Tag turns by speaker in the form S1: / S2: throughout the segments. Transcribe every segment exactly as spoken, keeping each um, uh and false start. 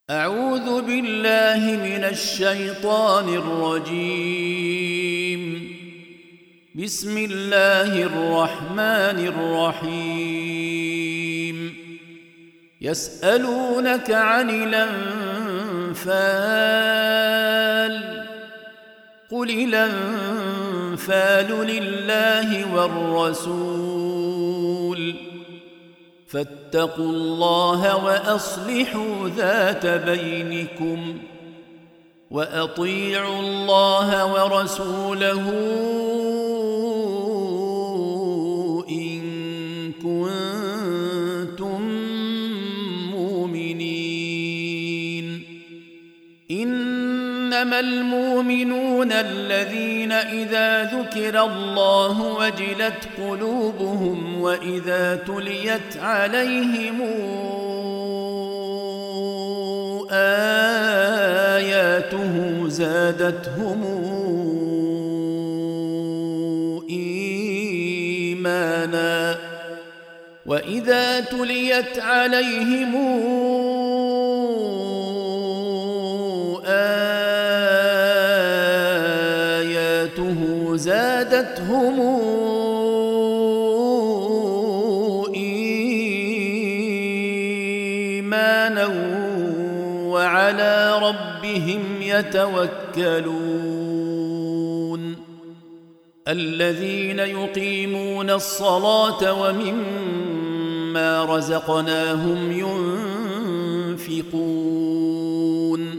S1: أعوذ بالله من الشيطان الرجيم. بسم الله الرحمن الرحيم. يسألونك عن الأنفال قل الأنفال لله والرسول فاتقوا الله وأصلحوا ذات بينكم وأطيعوا الله ورسوله إن كنتم مؤمنين. إنما المؤمنون الذين إذا ذكر الله وجلت قلوبهم وإذا تليت عليهم آياته زادتهم إيمانا وإذا تليت عليهم آياته زادتهم إيمانا وعلى ربهم يتوكلون. الذين يقيمون الصلاة ومما رزقناهم ينفقون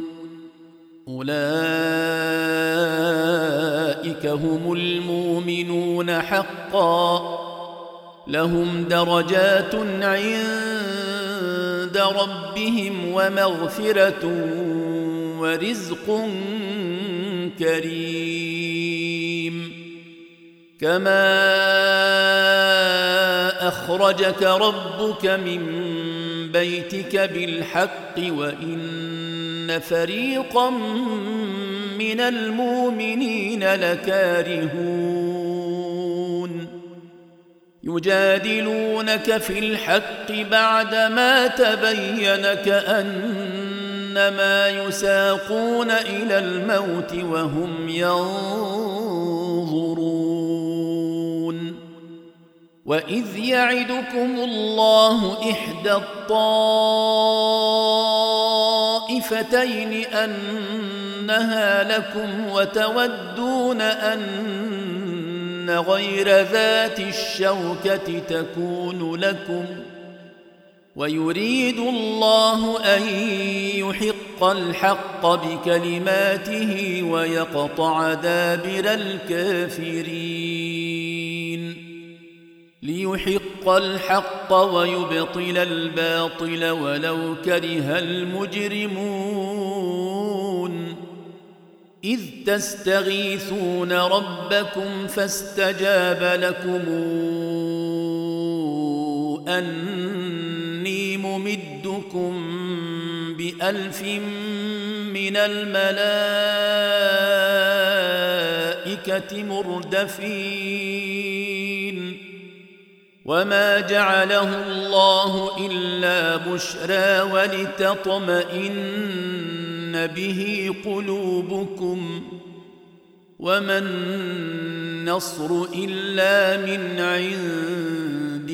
S1: أولئك هم المؤمنون حقا لهم درجات عند ربهم ومغفرة ورزق كريم. كما أخرجك ربك من بيتك بالحق وإن فريقا من المؤمنين لكارهون يجادلونك في الحق بعدما تبين كأنما يساقون إلى الموت وهم ينظرون. وإذ يعدكم الله إحدى الطائفتين أنها لكم وتودون أن غير ذات الشوكة تكون لكم ويريد الله أن يحق الحق بكلماته ويقطع دابر الكافرين ليحق الحق ويبطل الباطل ولو كره المجرمون. إذ تستغيثون ربكم فاستجاب لكم أني ممدكم بألف من الملائكة مردفين. وما جعله الله إلا بشرى ولتطمئن به قلوبكم وما النصر إلا من عند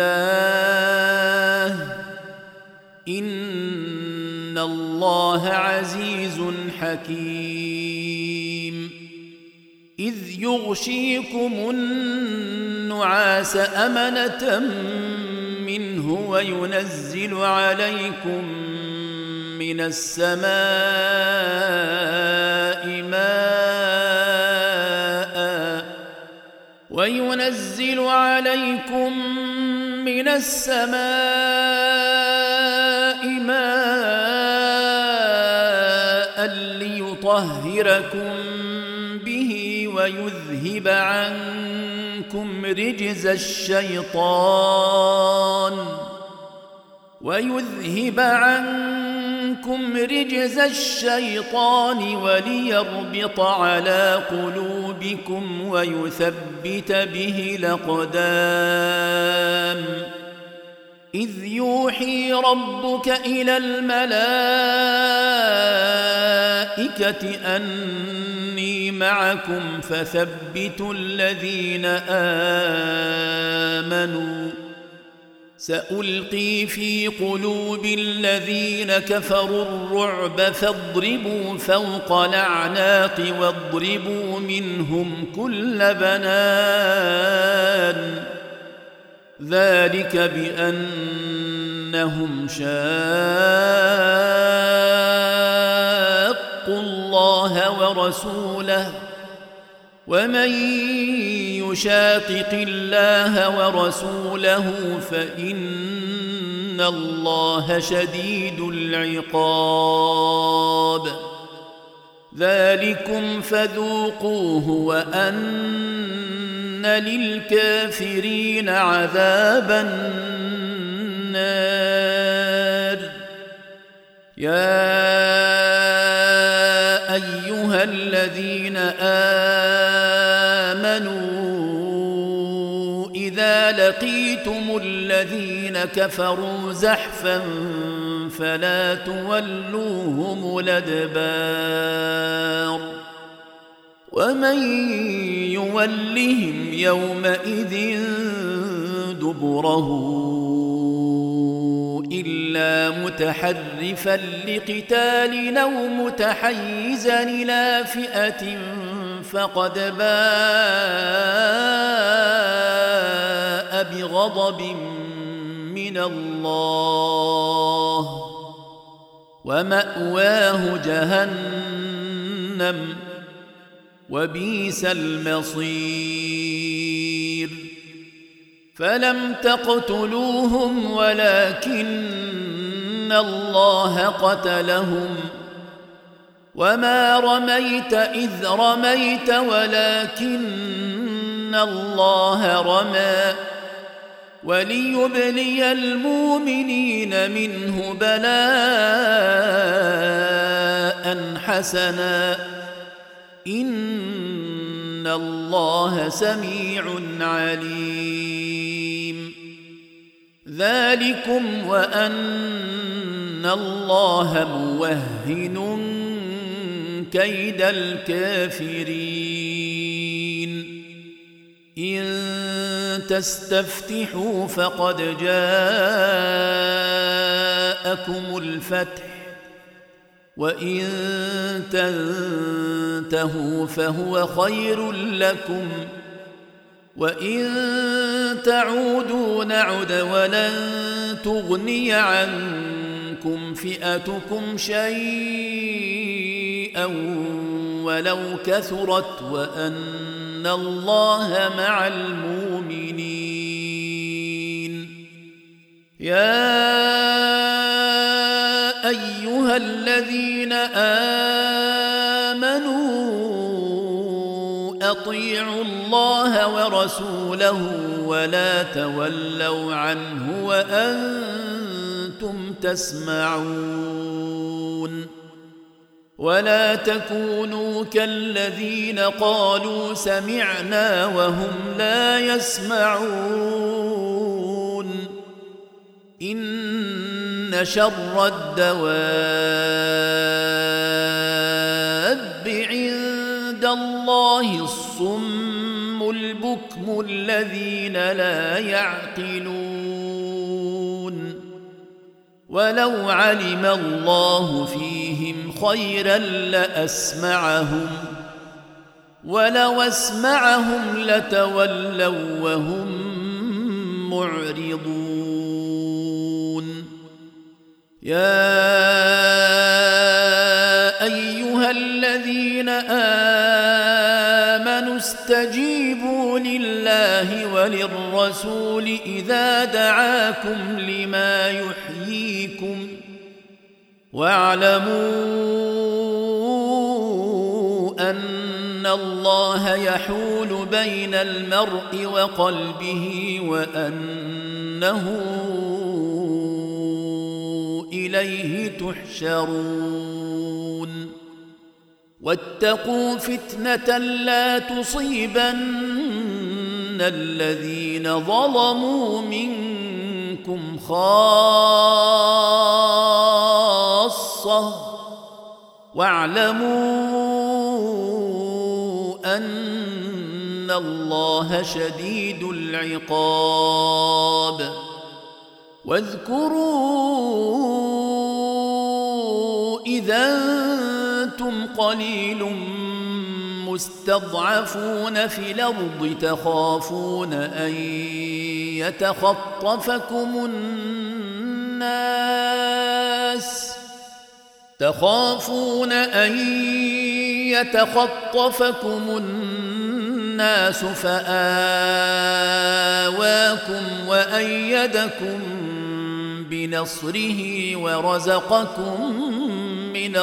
S1: الله إن الله عزيز حكيم. إذ يغشيكم النعاس أمنة منه وينزل عليكم من السماء ماء وينزل عليكم من السماء ماء ليطهركم به ويذهب عنكم رجز الشيطان ويذهب عنكم رجز الشيطان وليربط على قلوبكم ويثبت به الأقدام. إذ يوحي ربك إلى الملائكة أني معكم فثبتوا الذين آمنوا سألقي في قلوب الذين كفروا الرعب فاضربوا فوق الأعناق واضربوا منهم كل بنان ذلك بأنهم شاقوا الله ورسوله ومن يشاقق الله ورسوله فإن الله شديد العقاب ذلكم فذوقوه وأن للكافرين عذاب النار يا أيها الذين آمنوا إذا لقيتم الذين كفروا زحفا فلا تولوهم الأدبار ومن يولهم يومئذ دبره إلا متحرفا لقتال أو متحيزا إلى فئة فقد باء بغضب من الله ومأواه جهنم وبئس المصير فلم تقتلوهم ولكن الله قتلهم وما رميت إذ رميت ولكن الله رمى وليبلي المؤمنين منه بلاء حسنا إن الله سميع عليم ذلكم وأن الله موهن كيد الكافرين إن تستفتحوا فقد جاءكم الفتح وإن تنتهوا فهو خير لكم وإن تعودوا نعد ولن تغني عنكم فئتكم شيئا ولو كثرت وأن الله مع المؤمنين يا أيها الذين آمنوا أطيعوا الله ورسوله ولا تولوا عنه وأنتم تسمعون ولا تكونوا كالذين قالوا سمعنا وهم لا يسمعون إن شر الدواب عند الله الصم البكم الذين لا يعقلون ولو علم الله فيهم خيرا لأسمعهم ولو أسمعهم لتولوا وهم معرضون يا أيها الذين آمنوا استجيبوا لله وللرسول إذا دعاكم لما يحييكم واعلموا أن الله يحول بين المرء وقلبه وأنه إليه تحشرون واتقوا فتنة لا تصيبن الذين ظلموا منكم منكم خاصة واعلموا أن الله شديد العقاب واذكروا إذا أنتم قليل مستضعفون في الأرض تخافون أن يتخطفكم الناس تخافون أن يتخطفكم الناس فآواكم وأيدكم بنصره ورزقكم من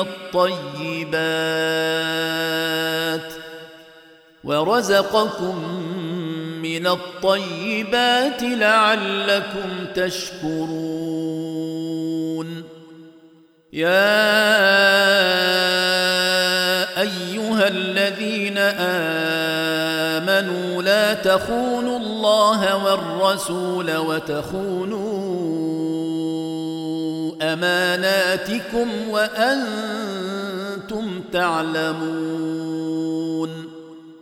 S1: الطيبات ورزقكم من الطيبات لعلكم تشكرون يا أيها الذين آمنوا لا تخونوا الله والرسول وتخونوا أماناتكم وأنتم تعلمون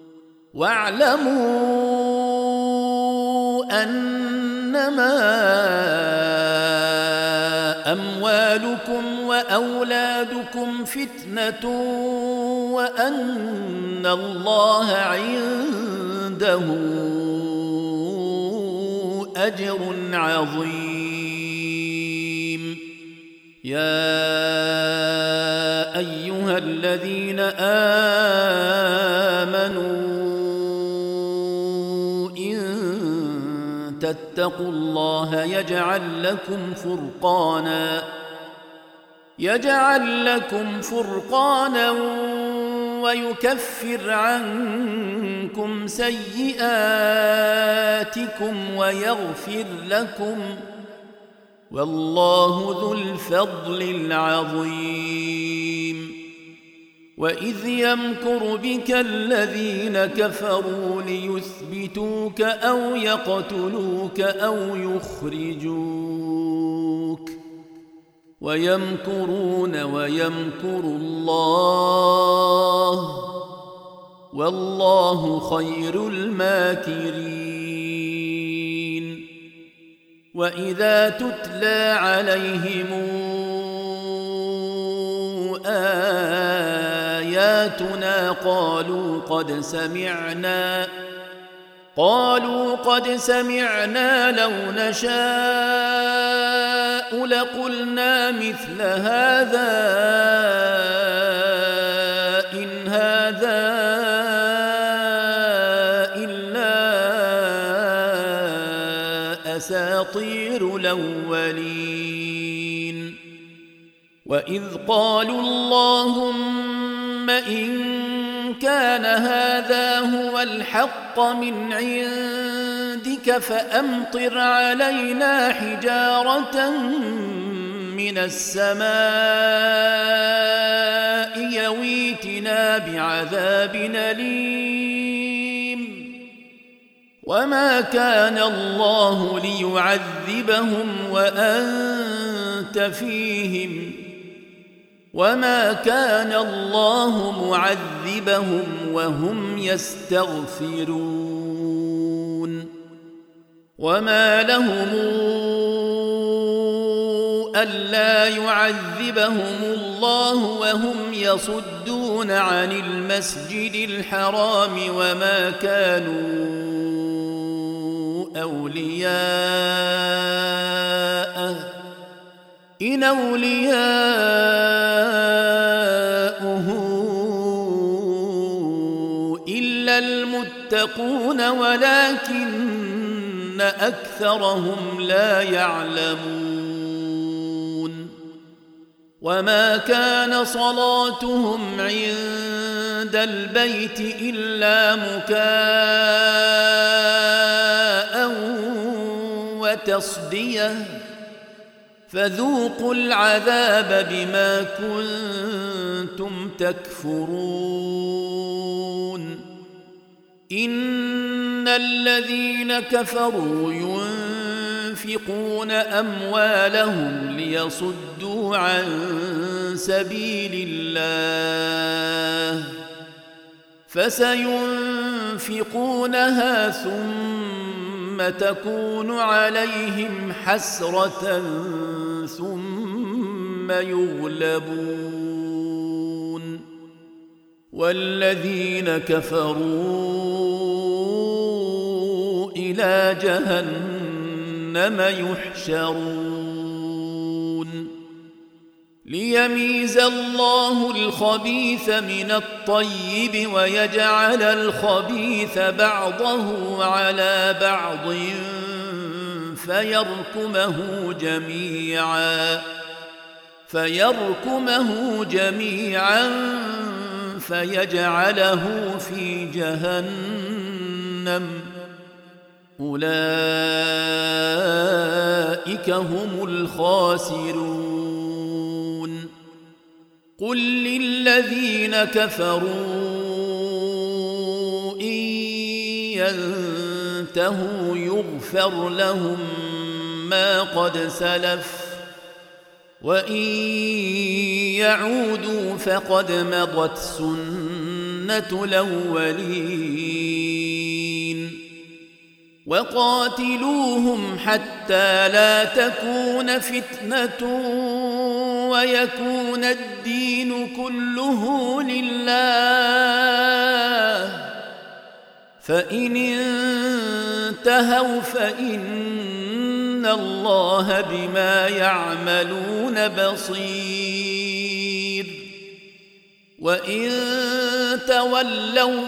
S1: واعلموا أنما أموالكم وأولادكم فتنة وأن الله عنده أجر عظيم يا أيها الذين آمنوا تتقوا الله يجعل لكم فرقانا يجعل لكم فرقانا ويكفر عنكم سيئاتكم ويغفر لكم والله ذو الفضل العظيم وإذ يمكر بك الذين كفروا ليثبتوك أو يقتلوك أو يخرجوك ويمكرون ويمكر الله والله خير الماكرين وإذا تتلى عليهم آياتنا قالوا قد سمعنا قالوا قد سمعنا لو نشاء لقلنا مثل هذا إن هذا إلا أساطير الأولين وإذ قالوا اللهم إن كان هذا هو الحق من عندك فأمطر علينا حجارة من السماء يويتنا بعذاب أليم وما كان الله ليعذبهم وأنت فيهم وما كان الله معذبهم وهم يستغفرون وما لهم ألا يعذبهم الله وهم يصدون عن المسجد الحرام وما كانوا أولياءه إن أولياؤه إلا المتقون ولكن أكثرهم لا يعلمون وما كان صلاتهم عند البيت إلا مكاء وتصدية فذوقوا العذاب بما كنتم تكفرون إن الذين كفروا ينفقون أموالهم ليصدوا عن سبيل الله فسينفقونها ثم تكون عليهم حسرة ثم يغلبون والذين كفروا إلى جهنم يحشرون ليميز الله الخبيث من الطيب ويجعل الخبيث بعضه على بعض فيركمه جميعا فيركمه جميعا فيجعله في جهنم أولئك هم الخاسرون قل للذين كفروا إن ينتهوا يغفر لهم ما قد سلف وإن يعودوا فقد مضت سنة الأولين وقاتلوهم حتى لا تكون فتنة ويكون الدين كله لله فإن انتهوا فإن الله بما يعملون بصير وإن تولوا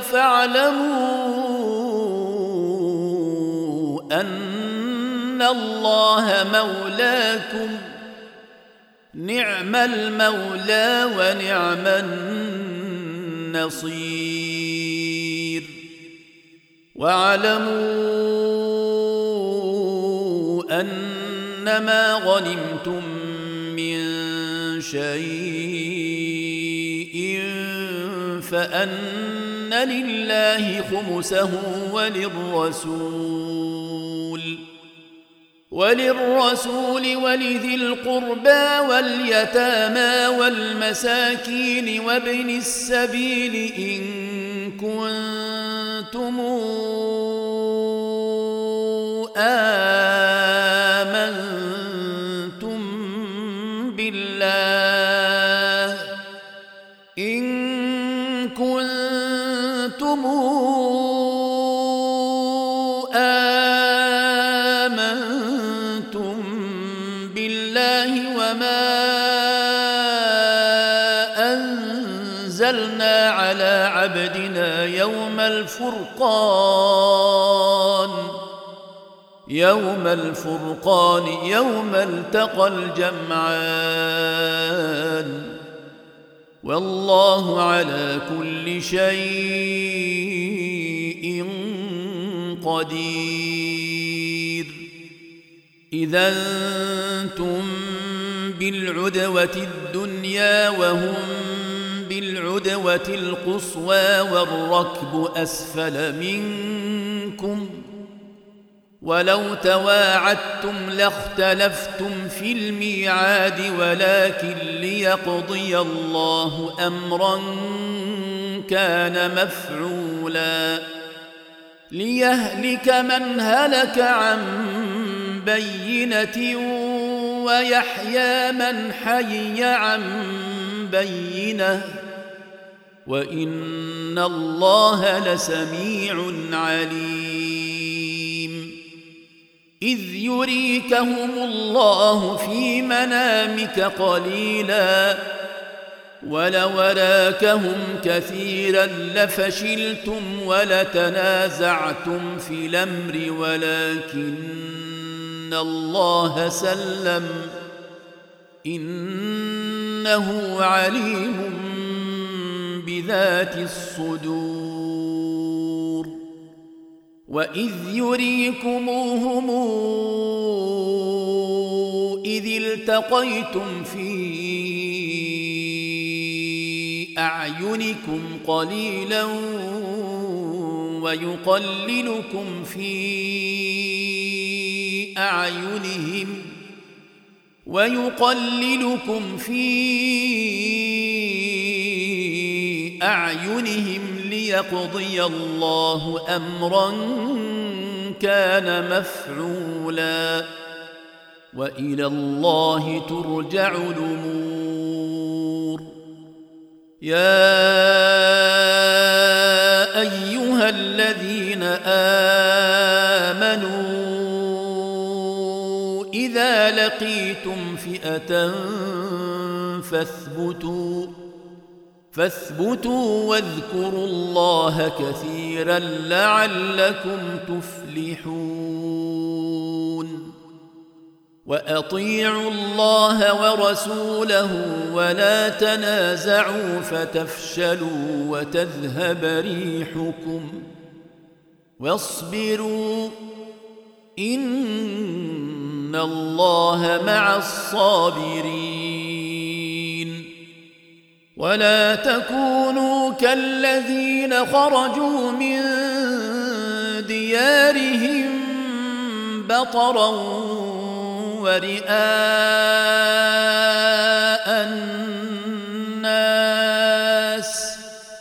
S1: فاعلموا أن الله مولاكم نعم المولى ونعم النصير واعلموا أنما غنمتم من شيء فأن لله خمسه وللرسول وللرسول ولذي القربى واليتامى والمساكين وابن السبيل إن كنتم آمنتم بالله إن كنتم آمنتم بالله وما أنزلنا على عبدنا يوم الفرقان يوم الفرقان يوم التقى الجمعان والله على كل شيء قدير إذا أنتم بالعدوة الدنيا وهم بالعدوة القصوى والركب أسفل منكم ولو تواعدتم لاختلفتم في الميعاد ولكن ليقضي الله أمرا كان مفعولا ليهلك من هلك عن بينة ويحيى من حي عن بينة وإن الله لسميع عليم إذ يريكهم الله في منامك قليلا ولو أراكهم كثيرا لفشلتم ولتنازعتم في الأمر ولكن الله سلم إنه عليم بذات الصدور وإذ يريكموهم إذ التقيتم في أعينكم قليلا ويقللكم في أعينهم ويقللكم في أعينهم ليقضي الله أمرا كان مفعولا وإلى الله ترجع الأمور. يا أيها الذين آمنوا إذا لقيتم فئة فاثبتوا فاثبتوا واذكروا الله كثيرا لعلكم تفلحون. وأطيعوا الله ورسوله ولا تنازعوا فتفشلوا وتذهب ريحكم واصبروا إن الله مع الصابرين. ولا تكونوا كالذين خرجوا من ديارهم بطرا ورئاء الناس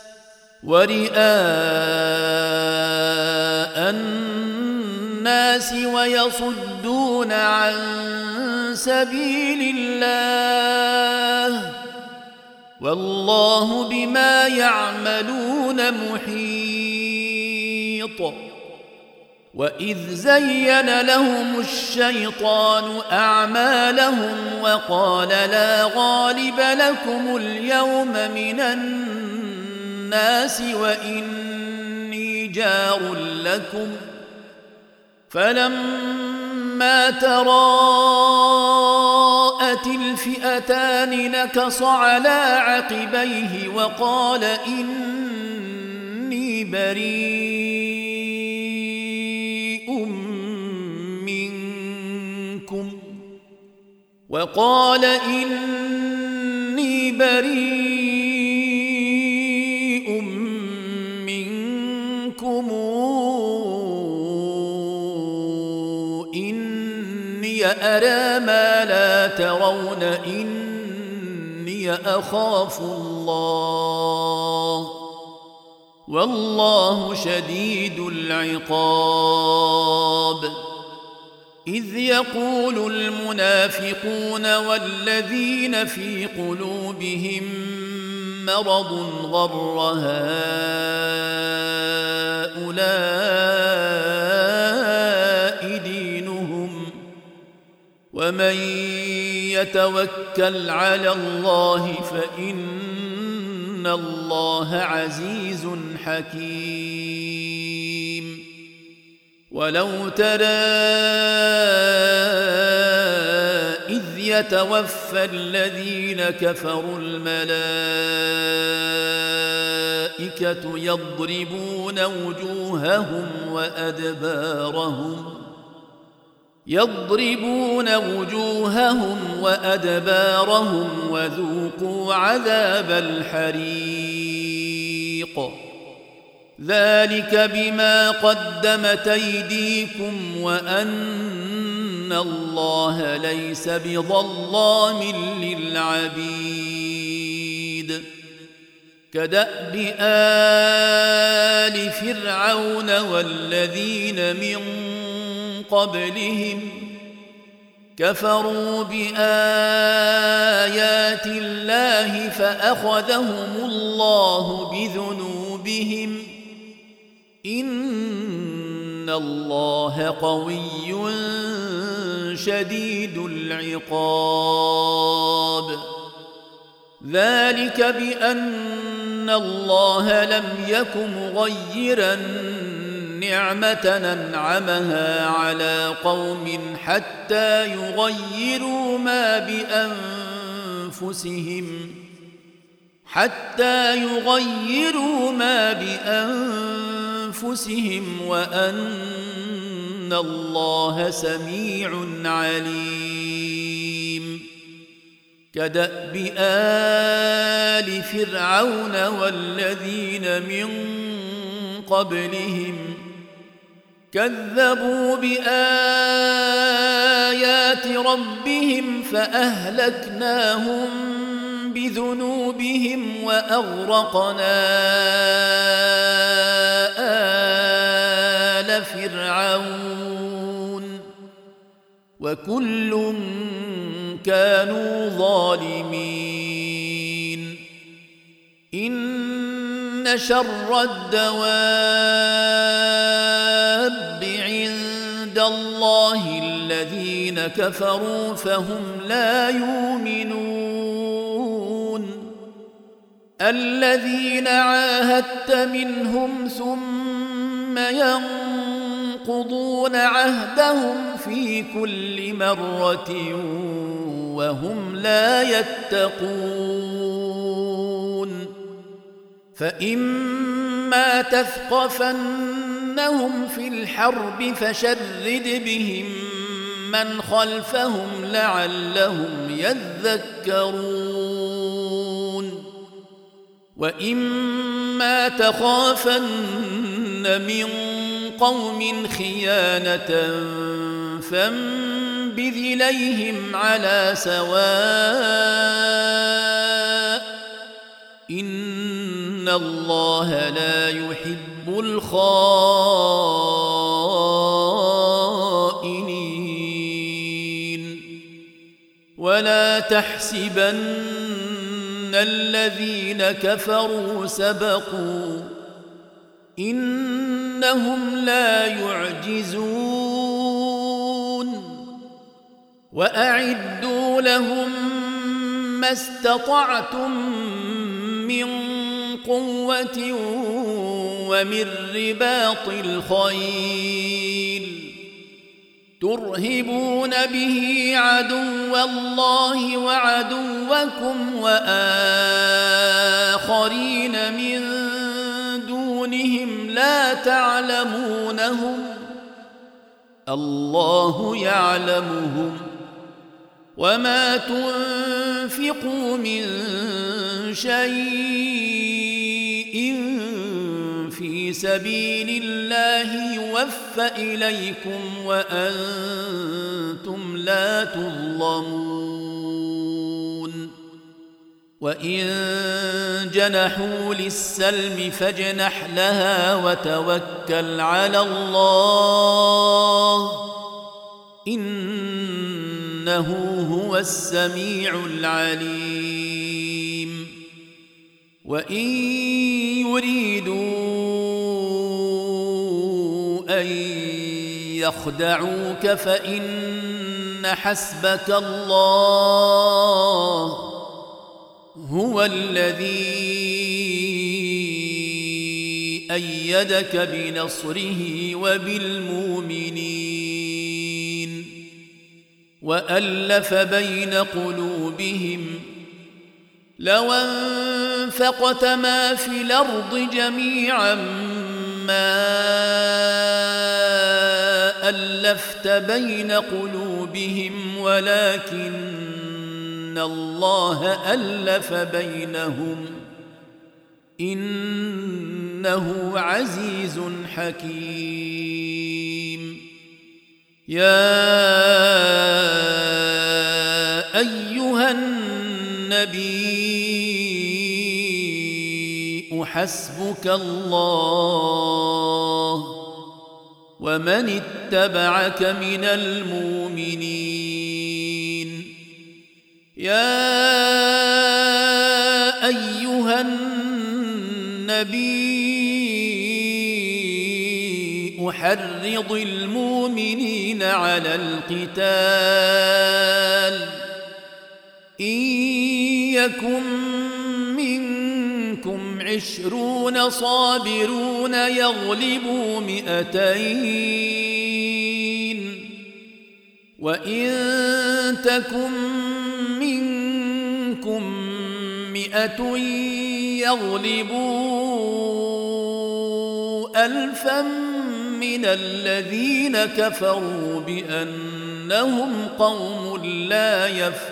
S1: ورئاء الناس ويصدون عن سبيل الله والله بما يعملون محيط. وإذ زين لهم الشيطان أعمالهم وقال لا غالب لكم اليوم من الناس وإني جار لكم فلما تراءت الفئتان نكص على عقبيه وقال إني بريء منكم وقال إني بريء منكم إني أرى ما لا ترون إني أخاف الله والله شديد العقاب. إذ يقول المنافقون والذين في قلوبهم مرض غر هؤلاء دينهم ومن يتوكل على الله فإن الله عزيز حكيم. ولو ترى إذ يتوفى الذين كفروا الملائكة يضربون وجوههم وأدبارهم يضربون وجوههم وأدبارهم وذوقوا عذاب الحريق ذلك بما قدمت أيديكم وأن الله ليس بظلام للعبيد. كدأب آل فرعون والذين من قبلهم كفروا بآيات الله فأخذهم الله بذنوبهم إن الله قوي شديد العقاب. ذلك بأن الله لم يك مغيرا نعمة أنعمها على قوم حتى يغيروا ما بأنفسهم حتى يغيروا ما بأنفسهم وأن الله سميع عليم. كدأب آل فرعون والذين من قبلهم كذبوا بآيات ربهم فأهلكناهم بذنوبهم وأغرقنا آل فرعون وكل كانوا ظالمين إن شر الدواب عند الله الذين كفروا فهم لا يؤمنون الذين عاهدت منهم ثم ينقضون عهدهم في كل مرة وهم لا يتقون فإما تثقفنهم في الحرب فشرد بهم من خلفهم لعلهم يذكرون وإما تخافن من قوم خيانة فانبذ إليهم على سواء إن الله لا يحب الخائنين ولا تحسبن الذين كفروا سبقوا إنهم لا يعجزون وأعدوا لهم ما استطعتم من قوة ومن رباط الخيل ترهبون به عدو الله وعدوكم وآخرين من دونهم لا تعلمونهم الله يعلمهم وما تنفقوا من شيء في سبيل الله يوفى إليكم وأنتم لا تظلمون وإن جنحوا للسلم فاجنح لها وتوكل على الله إنه هو السميع العليم وإن يريدوا أن يخدعوك فإن حسبك الله هو الذي أيدك بنصره وبالمؤمنين وألف بين قلوبهم لو أنفقت ما في الأرض جميعا ما ألفت بين قلوبهم ولكن الله ألف بينهم إنه عزيز حكيم يا أيها النبي حسبك الله ومن اتبعك من المؤمنين يا أيها النبي حرض المؤمنين على القتال إن يكن منكم عشرون صابرون يغلبوا مئتين وإن تكن منكم مئة يغلبوا ألفا من الذين كفروا بأنهم قوم لا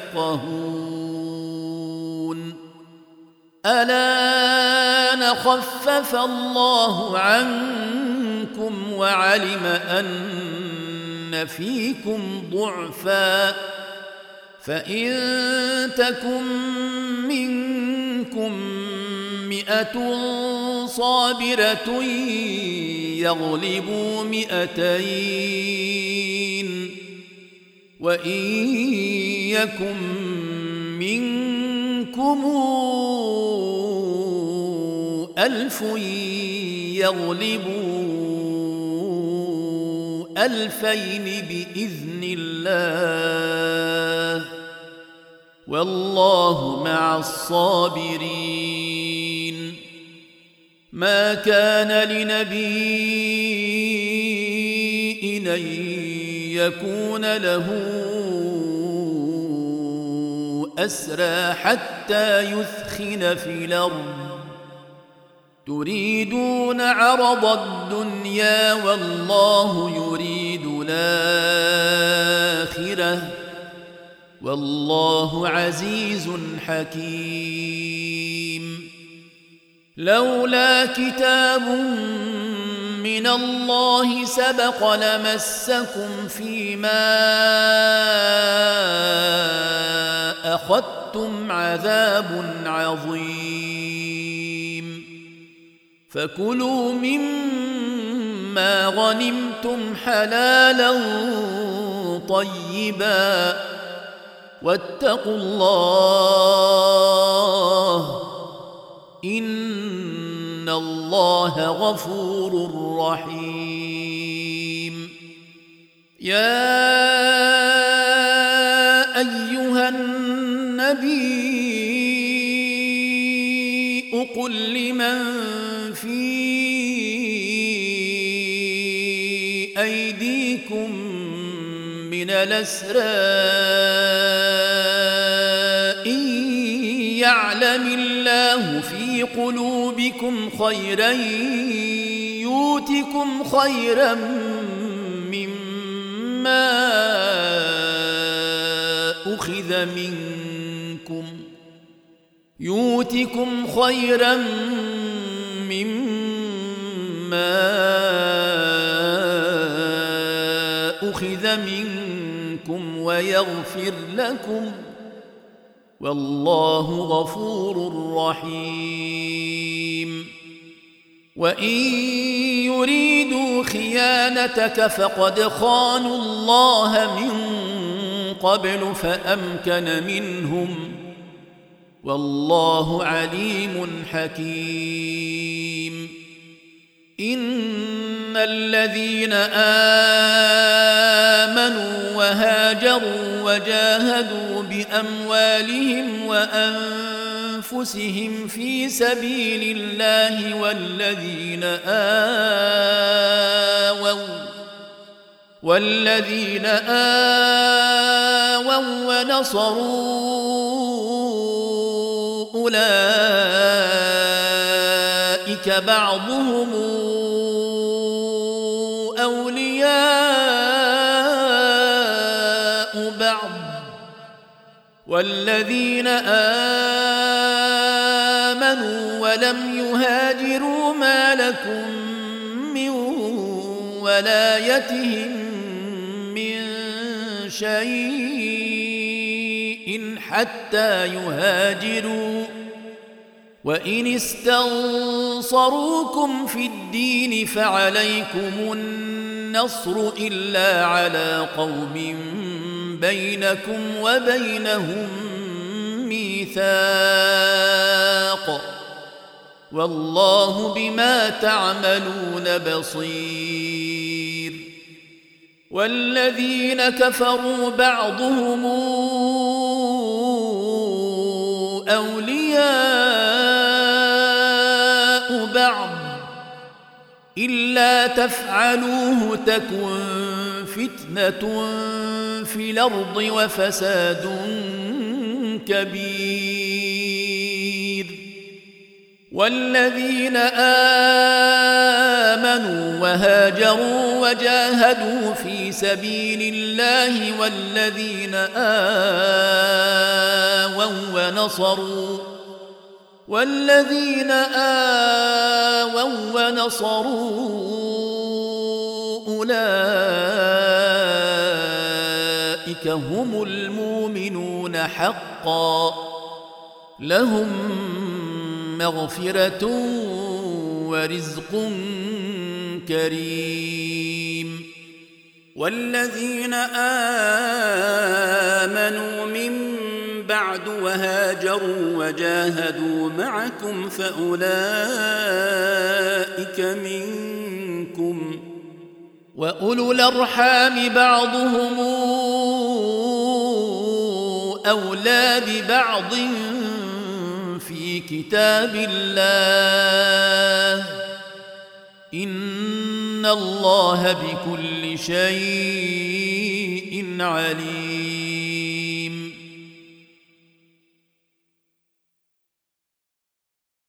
S1: يفقهون الآن خفف الله عنكم منكم وعلم أن فيكم ضعفا فإن تكن منكم مئة صابرة يغلبوا مئتين وإن يكن منكم ألف يغلبوا ألفين بإذن الله والله مع الصابرين. ما كان لنبي أن يكون له أسرى حتى يثخن في الأرض تريدون عرض الدنيا والله يريد الآخرة والله عزيز حكيم. لولا كتاب من الله سبق لمسكم فيما أخذتم عذاب عظيم فكلوا مما غنمتم حلالا طيبا واتقوا الله إن الله غفور رحيم. يا أيها النبي قل لمن في أيديكم من الأسرى إن يعلم الله في قلوبكم خيرا يؤتكم خيرا مما أخذ منكم يؤتكم خيرا مما أخذ منكم ويغفر لكم والله غفور رحيم. وإن يريدوا خيانتك فقد خانوا الله من قبل فأمكن منهم والله عليم حكيم. إن الذين آمنوا وهاجروا وجاهدوا بأموالهم وأنفسهم في سبيل الله والذين آووا والذين آووا ونصروا أولئك بعضهم أولياء بعض والذين آمنوا ولم يهاجروا ما لكم من ولايتهم من شيء حتى يهاجروا وإن استنصروكم في الدين فعليكم النصر إلا على قوم بينكم وبينهم ميثاق والله بما تعملون بصير. والذين كفروا بعضهم أولياء بعض إلا تفعلوه تكن فتنة في الأرض وفساد كبير. والذين آمنوا وهاجروا وجاهدوا في سبيل الله والذين آووا ونصروا والذين آووا ونصروا أولئك هم المؤمنون حقا لهم مغفرة ورزق كريم. والذين آمنوا من بعد وهاجروا وجاهدوا معكم فأولئك منكم، وأولو الأرحام بعضهم أولى ببعض في كتاب الله إن الله بكل شيء عليم.